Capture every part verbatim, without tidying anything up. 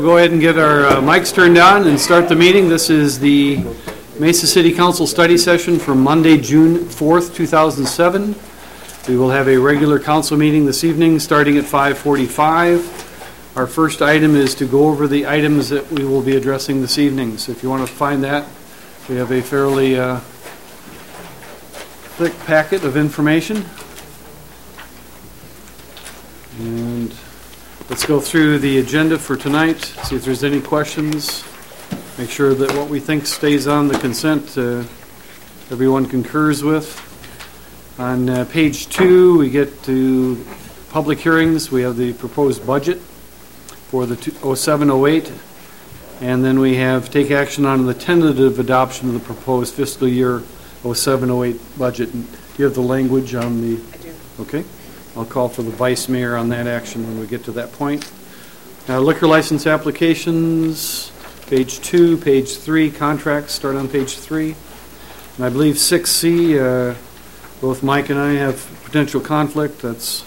Go ahead and get our uh, mics turned on and start the meeting. This is the Mesa City Council study session for Monday, June fourth, two thousand seven. We will have a regular council meeting this evening starting at five forty-five. Our first item is to go over the items that we will be addressing this evening. So if you want to find that, we have a fairly uh, thick packet of information. And let's go through the agenda for tonight, see if there's any questions. Make sure that what we think stays on the consent uh, everyone concurs with. On uh, page two, we get to public hearings. We have the proposed budget for the oh seven oh eight. And then we have take action on the tentative adoption of the proposed fiscal year oh seven oh eight budget. And do you have the language on the... I do. Okay. I'll call for the vice mayor on that action when we get to that point. Now, liquor license applications, page two, page three, contracts start on page three. And I believe six C, uh, both Mike and I have potential conflict. That's.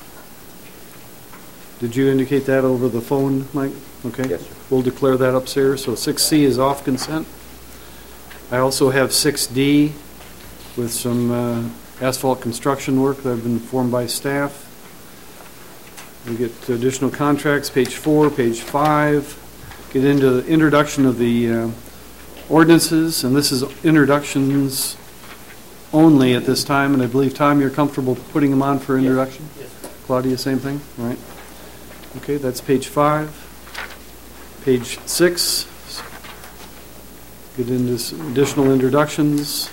Did you indicate that over the phone, Mike? Okay. Yes, sir. We'll declare that upstairs. So six C is off consent. I also have six D with some uh, asphalt construction work that have been formed by staff. We get additional contracts, page four, page five. Get into the introduction of the uh, ordinances, and this is introductions only at this time, and I believe, Tom, you're comfortable putting them on for introduction? Yes. Yes. Claudia, same thing? All right. Okay, that's page five. Page six. Get into some additional introductions.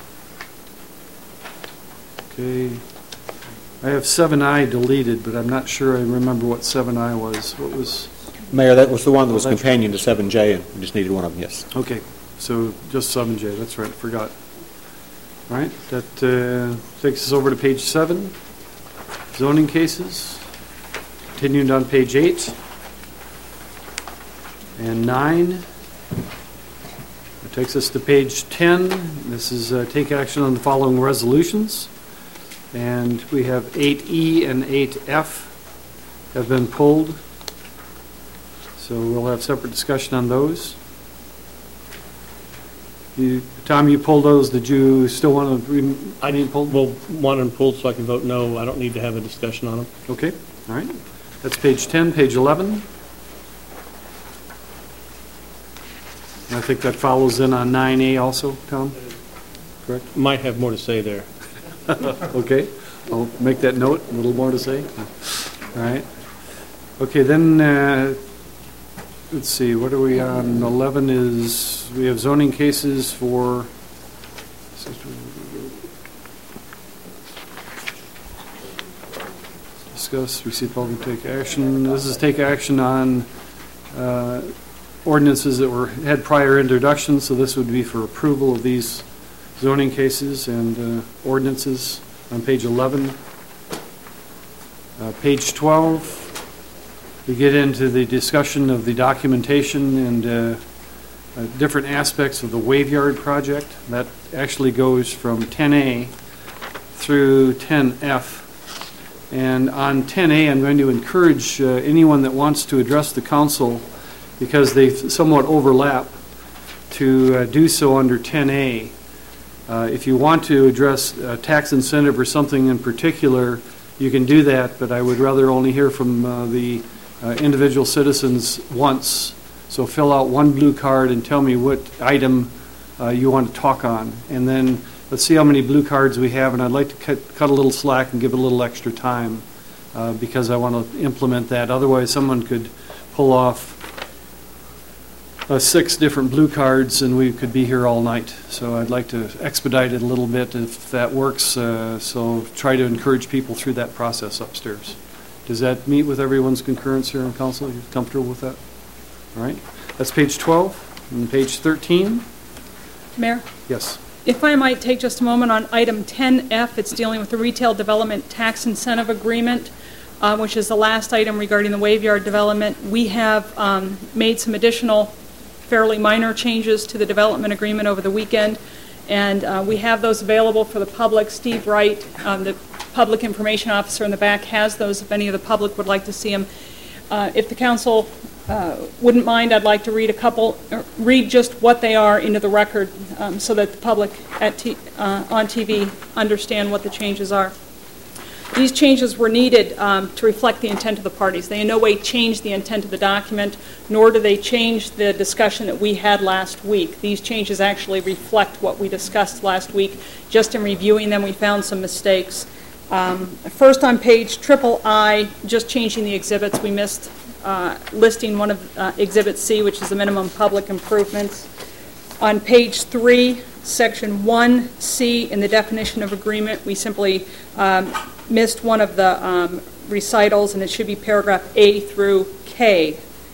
Okay. I have seven I deleted, but I'm not sure I remember what seven I was. What was? Mayor, that was the one that was Oh, that's companion to seven J, and we just needed one of them, yes. Okay, so just seven J, that's right, forgot. All right, that uh, takes us over to page seven, zoning cases. Continuing on page eight and nine. That takes us to page ten. This is uh, take action on the following resolutions. And we have eight E and eight F have been pulled. So we'll have separate discussion on those. You, Tom, you pulled those. Did you still want to re- I need pulled. Well, want them pulled so I can vote no. I don't need to have a discussion on them. Okay, all right. That's page ten, page eleven. And I think that follows in on nine A also, Tom? Correct? Might have more to say there. Okay, I'll make that note. A little more to say. All right. Okay, then uh, let's see. What are we on? eleven is we have zoning cases for. Discuss, receive, public, take action. This is take action on uh, ordinances that were had prior introduction. So this would be for approval of these zoning cases and uh, ordinances on page eleven. Uh, page twelve, we get into the discussion of the documentation and uh, uh, different aspects of the Waveyard project. That actually goes from ten A through ten F. And on ten A, I'm going to encourage uh, anyone that wants to address the council, because they somewhat overlap, to uh, do so under ten A. Uh, if you want to address a tax incentive or something in particular, you can do that, but I would rather only hear from uh, the uh, individual citizens once. So fill out one blue card and tell me what item uh, you want to talk on. And then let's see how many blue cards we have, and I'd like to cut, cut a little slack and give a little extra time uh, because I want to implement that. Otherwise, someone could pull off Uh, six different blue cards, and we could be here all night. So I'd like to expedite it a little bit if that works. Uh, so try to encourage people through that process upstairs. Does that meet with everyone's concurrence here in council? Are you comfortable with that? All right. That's page twelve. And page thirteen. Mayor? Yes. If I might take just a moment on item ten F, it's dealing with the Retail Development Tax Incentive Agreement, uh, which is the last item regarding the Waveyard development. We have um, made some additional fairly minor changes to the development agreement over the weekend, and uh, we have those available for the public. Steve Wright, um, the public information officer in the back, has those if any of the public would like to see them. Uh, if the council uh, wouldn't mind, I'd like to read a couple, uh, read just what they are into the record um, so that the public at t uh, on T V understand what the changes are. These changes were needed um, to reflect the intent of the parties. They in no way change the intent of the document, nor do they change the discussion that we had last week. These changes actually reflect what we discussed last week. Just in reviewing them, we found some mistakes. Um, first on page triple I, just changing the exhibits. We missed uh, listing one of uh, Exhibit C, which is the minimum public improvements. On page three, section one C, in the definition of agreement, we simply um, missed one of the um, recitals, and it should be paragraph A through K.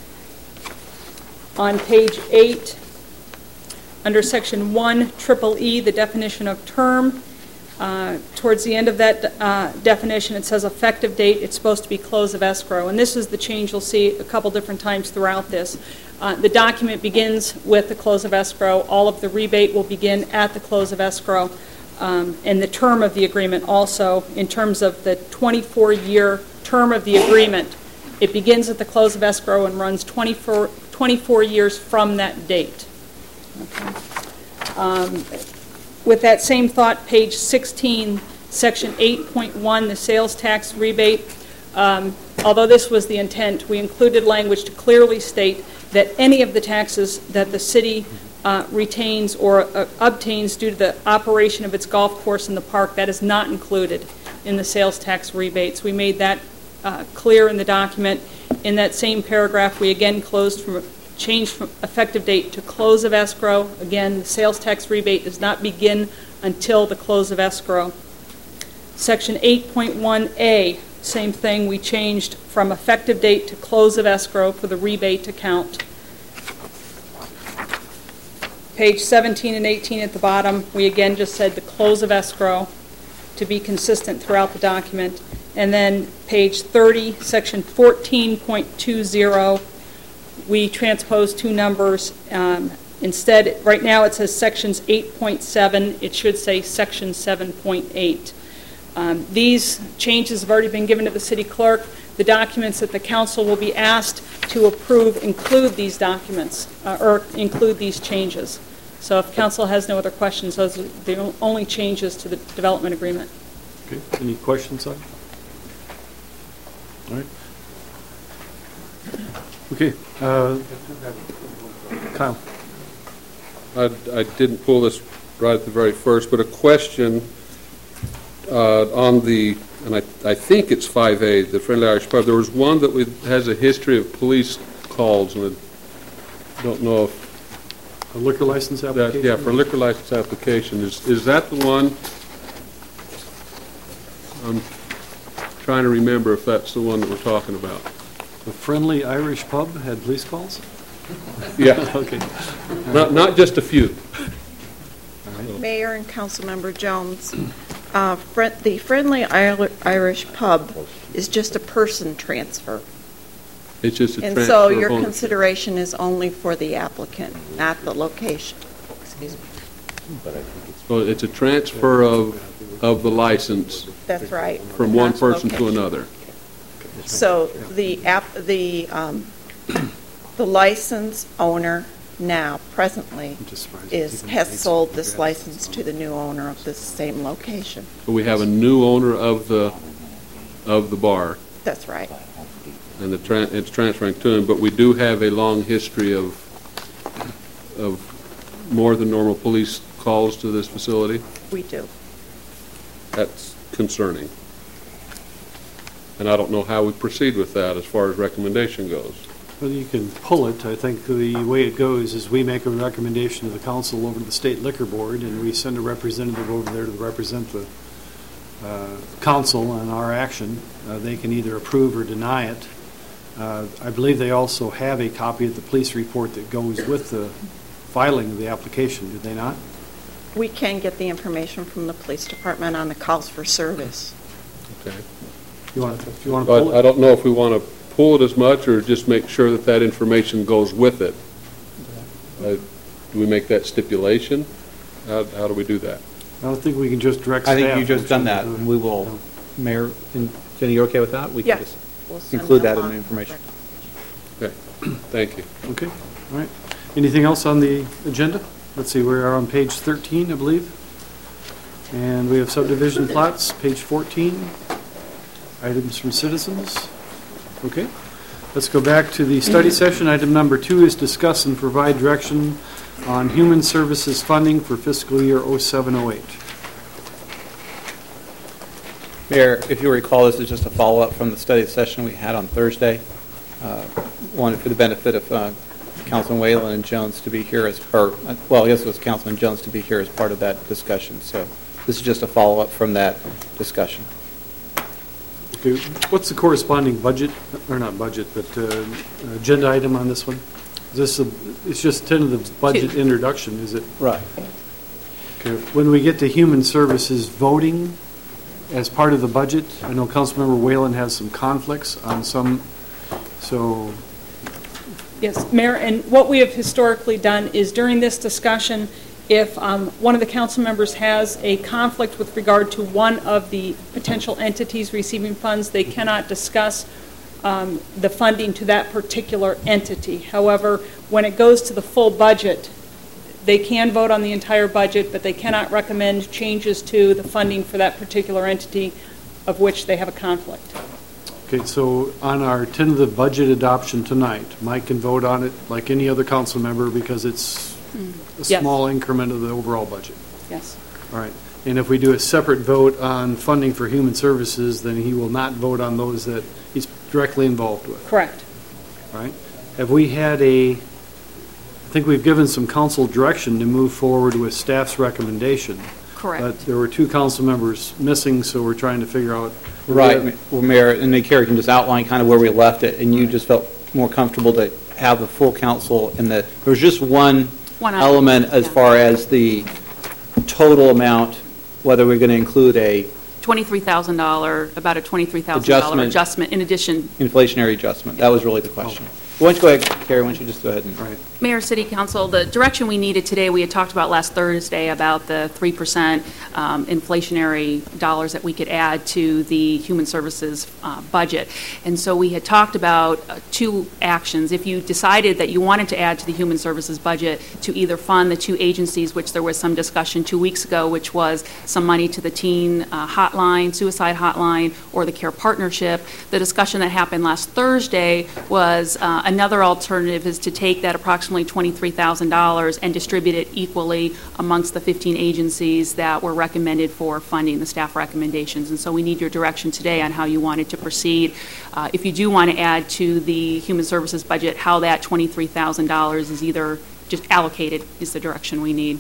On page eight, under section one triple E, the definition of term, uh, towards the end of that uh, definition, it says effective date. It's supposed to be close of escrow, and this is the change you'll see a couple different times throughout this. Uh, the document begins with the close of escrow. All of the rebate will begin at the close of escrow. Um, and the term of the agreement also, in terms of the twenty-four year term of the agreement, it begins at the close of escrow and runs twenty-four, twenty-four years from that date. Okay. Um, with that same thought, page sixteen, section eight point one, the sales tax rebate, um, although this was the intent, we included language to clearly state that any of the taxes that the city Uh, retains or uh, obtains due to the operation of its golf course in the park, that is not included in the sales tax rebates. We made that uh, clear in the document. In that same paragraph, we again closed from changed from effective date to close of escrow. Again, the sales tax rebate does not begin until the close of escrow. Section eight point one A, same thing. We changed from effective date to close of escrow for the rebate account. Page seventeen and eighteen at the bottom, we again just said the close of escrow to be consistent throughout the document. And then page thirty, section fourteen point two zero, we transposed two numbers. Um, instead, right now it says sections eight point seven. It should say section seven point eight. Um, these changes have already been given to the city clerk. The documents that the council will be asked to approve include these documents, uh, or include these changes. So if council has no other questions, those are the only changes to the development agreement. Okay, any questions on it? All right. Okay, uh, Kyle. I, I didn't pull this right at the very first, but a question uh, on the, and I, I think it's five A, the Friendly Irish Pub. There was one that we, has a history of police calls, and I don't know if A liquor license that, application? yeah, for a liquor license application. Is, is that the one? I'm trying to remember if that's the one that we're talking about. The Friendly Irish Pub had police calls? Yeah, Okay. not, not just a few. Mayor and Councilmember Jones, uh, fri- the Friendly Ir- Irish Pub is just a person transfer. It's just a And transfer so of your ownership. consideration is only for the applicant, not the location. Excuse me. So it's a transfer of, of the license That's right. from one not person to location. another. So the app, the, um, the license owner now, presently, I'm just surprised is, even has police sold would this get license to the new owner of this same location. So we have a new owner of the, of the bar, That's right. and the tran it's transferring to him, but we do have a long history of, of more than normal police calls to this facility. We do. That's concerning. And I don't know how we proceed with that as far as recommendation goes. Well, you can pull it. I think the way it goes is we make a recommendation to the council over to the state liquor board, and we send a representative over there to represent the uh, council on our action. Uh, they can either approve or deny it. Uh, I believe they also have a copy of the police report that goes with the filing of the application, do they not? We can get the information from the police department on the calls for service. Okay. You want, if you want to pull But I it? don't know if we want to pull it as much or just make sure that that information goes with it. Uh, Do we make that stipulation? How, how do we do that? I don't think we can just direct I staff. think you've just which done is, that, uh, and we will, Mayor, and Jenny, you okay with that? We can Yeah. just We'll send include that in along the information. Okay. Thank you. Okay, all right. Anything else on the agenda? Let's see, we are on page thirteen, I believe. And we have subdivision plots, page fourteen. Items from citizens. Okay. Let's go back to the study session. Item number two is discuss and provide direction on human services funding for fiscal year oh seven oh eight. Mayor, if you recall, this is just a follow-up from the study session we had on Thursday. Uh, wanted for the benefit of uh, Councilman Whalen and Jones to be here as, or, uh, well, I guess it was Councilman Jones to be here as part of that discussion. So this is just a follow-up from that discussion. Okay. What's the corresponding budget, or not budget, but uh, agenda item on this one? Is this a, it's just tentative budget Two. introduction, is it? Right. Okay. When we get to human services voting as part of the budget, I know Councilmember Whalen has some conflicts on some, so. Yes, Mayor, and what we have historically done is during this discussion, if um, one of the council members has a conflict with regard to one of the potential entities receiving funds, they cannot discuss um, the funding to that particular entity. However, when it goes to the full budget, they can vote on the entire budget, but they cannot recommend changes to the funding for that particular entity of which they have a conflict. Okay, so on our tentative budget adoption tonight, Mike can vote on it like any other council member because it's a Yes. small increment of the overall budget. Yes. All right. And if we do a separate vote on funding for human services, then he will not vote on those that he's directly involved with. Correct. All right. Have we had a, I think we've given some council direction to move forward with staff's recommendation. Correct. But there were two council members missing, so we're trying to figure out. Right. Well, Mayor, and then Carrie can just outline kind of where we left it, and you just felt more comfortable to have the full council in the, there was just one One item. element as Yeah. far as the total amount, whether we're going to include a twenty-three thousand dollars, about a twenty-three thousand dollars Adjustment. adjustment in addition. inflationary adjustment. That was really the question. Why don't you go ahead, Carrie, why don't you just go ahead and... All right. Mayor, City Council, the direction we needed today, we had talked about last Thursday about the three percent um, inflationary dollars that we could add to the human services uh, budget. And so we had talked about uh, two actions. If you decided that you wanted to add to the human services budget to either fund the two agencies, which there was some discussion two weeks ago, which was some money to the teen uh, hotline, suicide hotline, or the care partnership, the discussion that happened last Thursday was uh, another alternative is to take that approximately twenty-three thousand dollars and distribute it equally amongst the fifteen agencies that were recommended for funding the staff recommendations. And so we need your direction today on how you wanted to proceed. Uh, if you do want to add to the human services budget, how that twenty-three thousand dollars is either just allocated is the direction we need.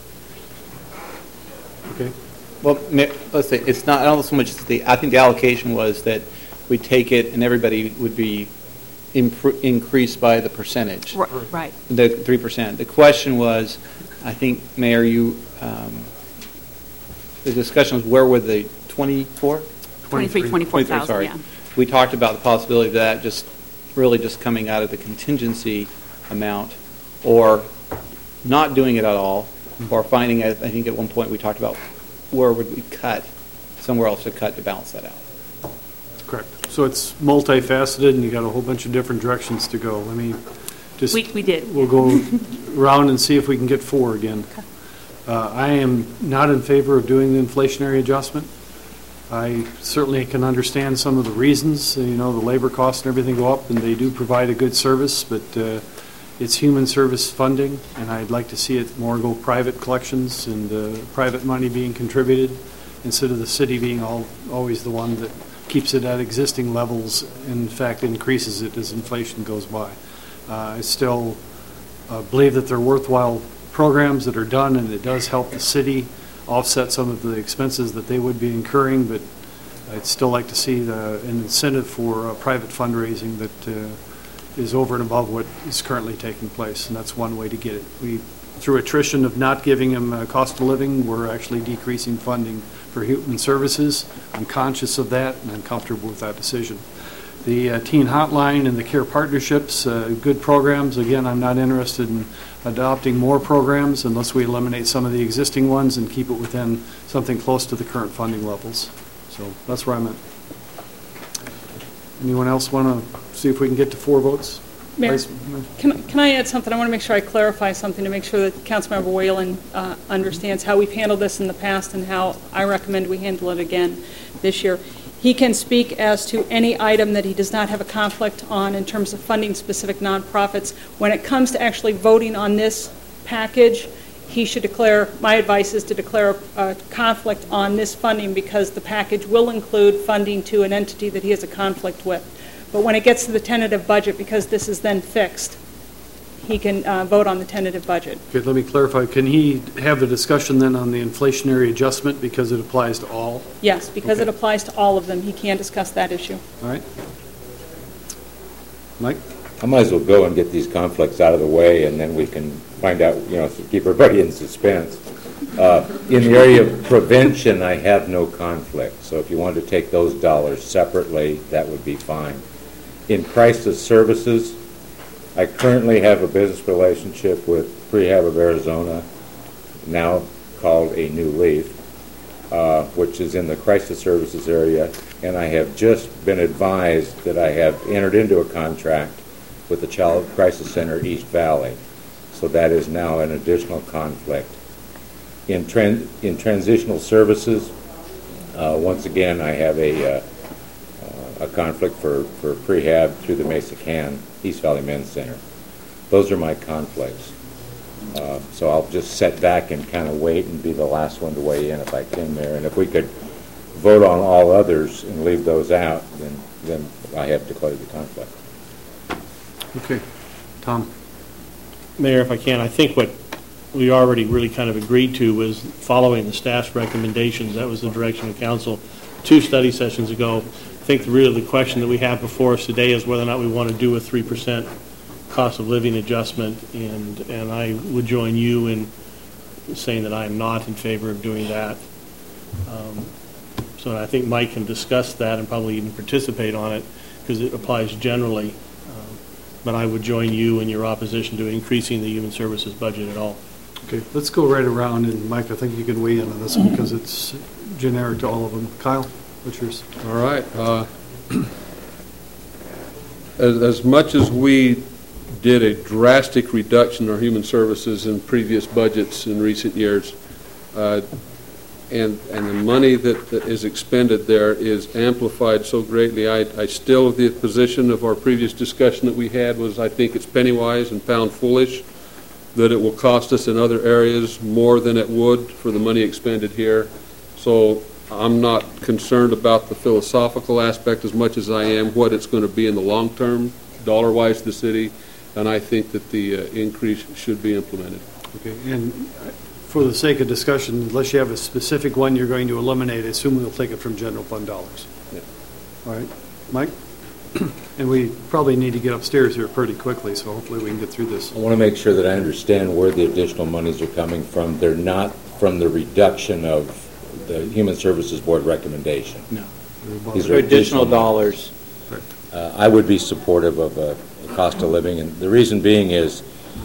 Okay. Well, Ma- let's say, it's not, I don't know so much, as the, I think the allocation was that we take it and everybody would be impro- increased by the percentage. R- Right. The three percent. The question was, I think, Mayor, you, um, the discussion was where were the twenty-four? twenty-three, twenty-four thousand, sorry. yeah. We talked about the possibility of that just really just coming out of the contingency amount or not doing it at all or finding, I think at one point we talked about where would we cut, somewhere else to cut to balance that out. Correct. So it's multifaceted, and you got a whole bunch of different directions to go. Let me just... We, we did. We'll go around and see if we can get four again. Uh, I am not in favor of doing the inflationary adjustment. I certainly can understand some of the reasons. You know, the labor costs and everything go up, and they do provide a good service, but uh, it's human service funding, and I'd like to see it more go private collections and uh, private money being contributed instead of the city being all, always the one that keeps it at existing levels, in fact increases it as inflation goes by. Uh, I still uh, believe that they're worthwhile programs that are done, and it does help the city offset some of the expenses that they would be incurring, but I'd still like to see the, an incentive for uh, private fundraising that uh, is over and above what is currently taking place, and that's one way to get it. We, through attrition of not giving them uh, cost of living, we're actually decreasing funding for human services. I'm conscious of that, and I'm comfortable with that decision. The uh, teen hotline and the care partnerships, uh, good programs. Again, I'm not interested in adopting more programs unless we eliminate some of the existing ones and keep it within something close to the current funding levels. So that's where I'm at. Anyone else want to see if we can get to four votes? Mayor, Vice- can, can I add something? I want to make sure I clarify something to make sure that Councilmember Whalen uh, understands how we've handled this in the past and how I recommend we handle it again this year. He can speak as to any item that he does not have a conflict on in terms of funding specific nonprofits. When it comes to actually voting on this package, he should declare, my advice is to declare a conflict on this funding because the package will include funding to an entity that he has a conflict with. But when it gets to the tentative budget, because this is then fixed, he can uh, vote on the tentative budget. Okay, let me clarify. Can he have the discussion then on the inflationary adjustment because it applies to all? Yes, because it Okay. applies to all of them. He can discuss that issue. All right. Mike? I might as well go and get these conflicts out of the way, and then we can find out, you know, to keep everybody in suspense. Uh, in the area of prevention, I have no conflict. So if you want to take those dollars separately, that would be fine. In crisis services, I currently have a business relationship with Prehab of Arizona, now called A New Leaf, uh, which is in the crisis services area, and I have just been advised that I have entered into a contract with the Child Crisis Center East Valley. So that is now an additional conflict. In, tran in transitional services, uh, once again, I have a, uh, uh, a conflict for, for prehab through the Mesa Can East Valley Men's Center. Those are my conflicts. Uh, so I'll just sit back and kind of wait and be the last one to weigh in if I can, Mayor. And if we could vote on all others and leave those out, then, then I have declared the conflict. Okay. Tom? Mayor, if I can, I think what we already really kind of agreed to was following the staff's recommendations. That was the direction of council two study sessions ago. I think really the question that we have before us today is whether or not we want to do a three percent cost of living adjustment, and, and I would join you in saying that I am not in favor of doing that. Um, so I think Mike can discuss that and probably even participate on it because it applies generally. Um, but I would join you in your opposition to increasing the human services budget at all. Okay, let's go right around, and Mike, I think you can weigh in on this one because it's generic to all of them. Kyle, what's yours? All right. Uh, as, as much as we did a drastic reduction in our human services in previous budgets in recent years, uh, and and the money that, that is expended there is amplified so greatly, I, I still, the position of our previous discussion that we had was I think it's penny wise and pound foolish, that it will cost us in other areas more than it would for the money expended here. So I'm not concerned about the philosophical aspect as much as I am what it's going to be in the long term, dollar-wise to the city, and I think that the uh, increase should be implemented. Okay, and for the sake of discussion, unless you have a specific one you're going to eliminate, I assume we'll take it from general fund dollars. Yeah. All right, Mike? And we probably need to get upstairs here pretty quickly, so hopefully we can get through this. I want to make sure that I understand where the additional monies are coming from. They're not from the reduction of the Human Services Board recommendation. No. These They're are additional dollars. Uh, I would be supportive of a, a cost of living, and the reason being is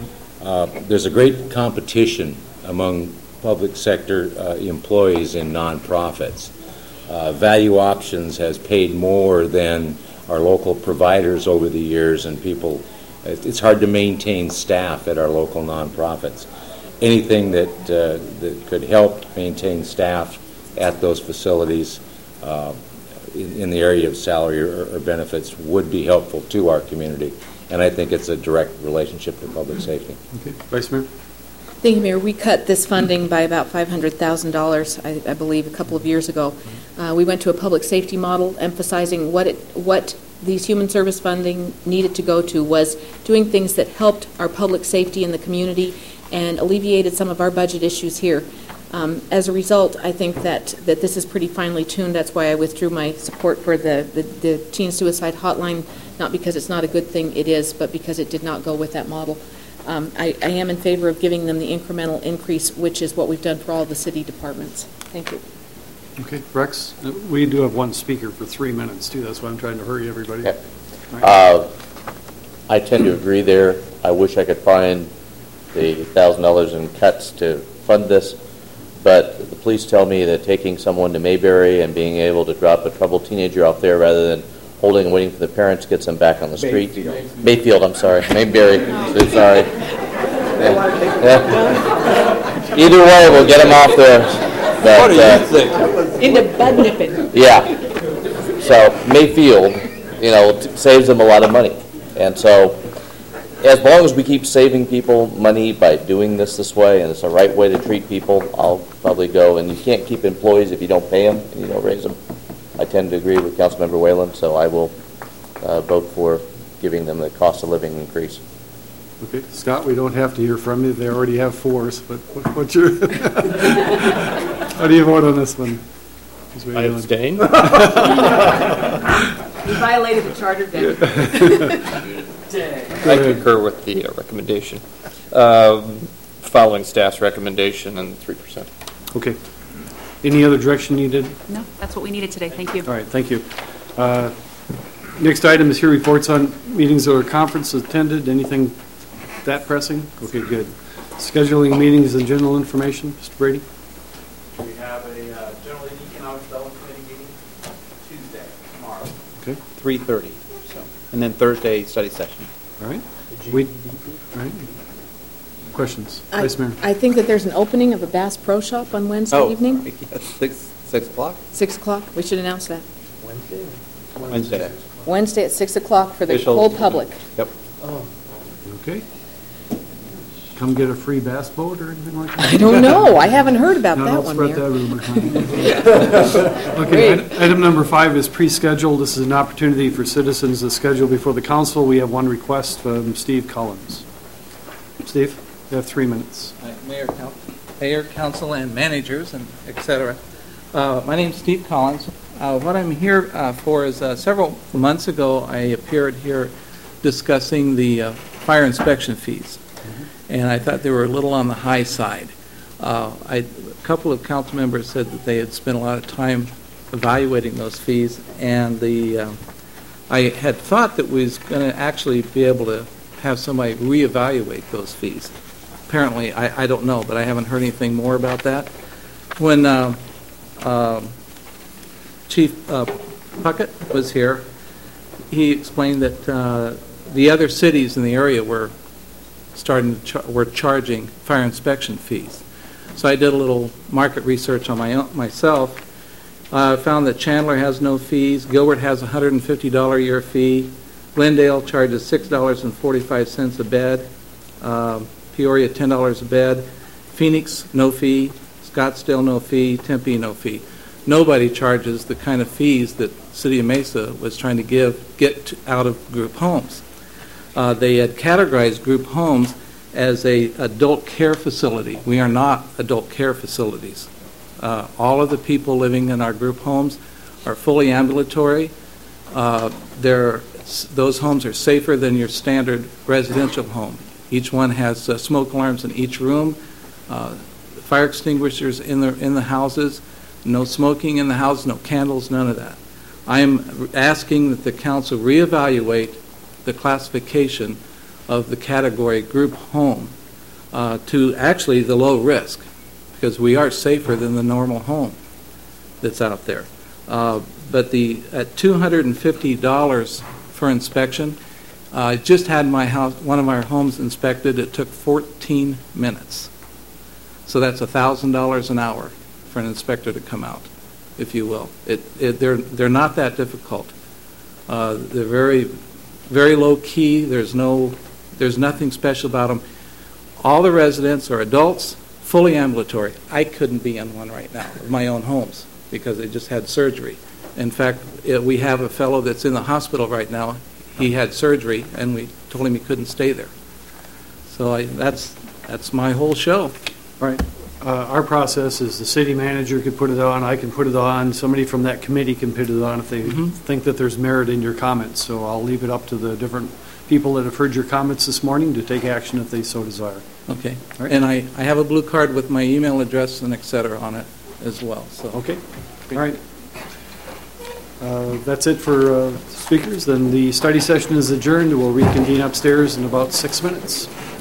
uh, there's a great competition among public sector uh, employees and nonprofits. Uh, Value Options has paid more than our local providers over the years, and people, it's hard to maintain staff at our local nonprofits. Anything that, uh, that could help maintain staff at those facilities uh, in, in the area of salary or, or benefits would be helpful to our community, and I think it's a direct relationship to public safety. Okay, Vice Mayor? Thank you, Mayor. We cut this funding by about five hundred thousand dollars, I, I believe, a couple of years ago. Uh, we went to a public safety model emphasizing what it, what these human service funding needed to go to was doing things that helped our public safety in the community and alleviated some of our budget issues here. Um, as a result, I think that, that this is pretty finely tuned. That's why I withdrew my support for the, the, the teen suicide hotline, not because it's not a good thing, it is, but because it did not go with that model. Um, I, I am in favor of giving them the incremental increase, which is what we've done for all the city departments. Thank you. Okay, Rex, uh, we do have one speaker for three minutes, too. That's why I'm trying to hurry everybody. Okay. Right. Uh, I tend to agree there. I wish I could find the one thousand dollars in cuts to fund this, but the police tell me that taking someone to Mayberry and being able to drop a troubled teenager off there rather than holding and waiting for the parents, gets them back on the street. Mayfield, Mayfield I'm sorry. Mayberry. So sorry. Yeah. Yeah. Either way, we'll get them off there. But, What do you uh, think? Into bud nipping. Yeah. So Mayfield, you know, t- saves them a lot of money. And so as long as we keep saving people money by doing this this way, and it's the right way to treat people, I'll probably go. And you can't keep employees if you don't pay them and you don't raise them. I tend to agree with Councilmember Whalen, so I will uh, vote for giving them the cost of living increase. Okay, Scott, we don't have to hear from you. They already have fours, but what- what's your, how do you vote on this one? I abstain. You violated the charter, then. I concur with the uh, recommendation, um, following staff's recommendation and the three percent. Okay. Any other direction needed? No, that's what we needed today. Thank you. All right, thank you. Uh, Next item is here reports on meetings or conferences attended. Anything that pressing? Okay, good. Scheduling meetings and general information. Mister Brady? We have a uh, General Economic Development Committee meeting Tuesday, tomorrow. Okay. three thirty, so, and then Thursday, study session. All right. We, all right. Questions? I, Vice Mayor? I think that there's an opening of a Bass Pro Shop on Wednesday Oh, evening, yes, six, six o'clock? six o'clock. We should announce that. Wednesday. Wednesday at six o'clock for the Official- whole public. Yep. Okay. Come get a free bass boat or anything like that? I don't know. I haven't heard about No, that don't one, spread Mayor. that rumor. Okay, ite- item number five is pre-scheduled. This is an opportunity for citizens to schedule before the council. We have one request from Steve Collins. Steve, you have three minutes. Hi, Mayor, Coun- Mayor, Council, and managers, and et cetera. Uh, My name's Steve Collins. Uh, What I'm here uh, for is uh, several months ago, I appeared here discussing the uh, fire inspection fees, and I thought they were a little on the high side. Uh, I- A couple of council members said that they had spent a lot of time evaluating those fees, and the uh, I had thought that we was going to actually be able to have somebody reevaluate those fees. Apparently, I, I don't know, but I haven't heard anything more about that. When uh, um, Chief uh, Puckett was here, he explained that uh, the other cities in the area were starting to char- were charging fire inspection fees. So I did a little market research on my own, myself. I uh, found that Chandler has no fees. Gilbert has a one hundred fifty dollars a year fee. Glendale charges six dollars and forty-five cents a bed. Um, Peoria, ten dollars a bed. Phoenix, no fee. Scottsdale, no fee. Tempe, no fee. Nobody charges the kind of fees that City of Mesa was trying to give, get to, out of group homes. Uh, they had categorized group homes as a adult care facility. We are not adult care facilities. Uh, all of the people living in our group homes are fully ambulatory. Uh, they're, those homes are safer than your standard residential home. Each one has uh, smoke alarms in each room, uh, fire extinguishers in the in the houses, no smoking in the house, no candles, none of that. I am asking that the council reevaluate the classification of the category group home uh, to actually the low risk, because we are safer than the normal home that's out there. Uh, but the at two hundred fifty dollars for inspection, uh, I just had my house, one of our homes inspected. It took fourteen minutes. So that's one thousand dollars an hour for an inspector to come out, if you will. It, it, they're, they're not that difficult. Uh, they're very, very low key. There's no, there's nothing special about them. All the residents are adults, fully ambulatory. I couldn't be in one right now, of my own homes, because they just had surgery. In fact, it, we have a fellow that's in the hospital right now. He had surgery, and we told him he couldn't stay there. So I, that's that's my whole show. All right. Uh, Our process is the city manager could put it on, I can put it on, somebody from that committee can put it on if they Mhm. think that there's merit in your comments. So I'll leave it up to the different people that have heard your comments this morning to take action if they so desire. Okay. All right. And I, I have a blue card with my email address and et cetera on it as well. So Okay. All right. Uh, That's it for uh, speakers. Then the study session is adjourned. We'll reconvene upstairs in about six minutes.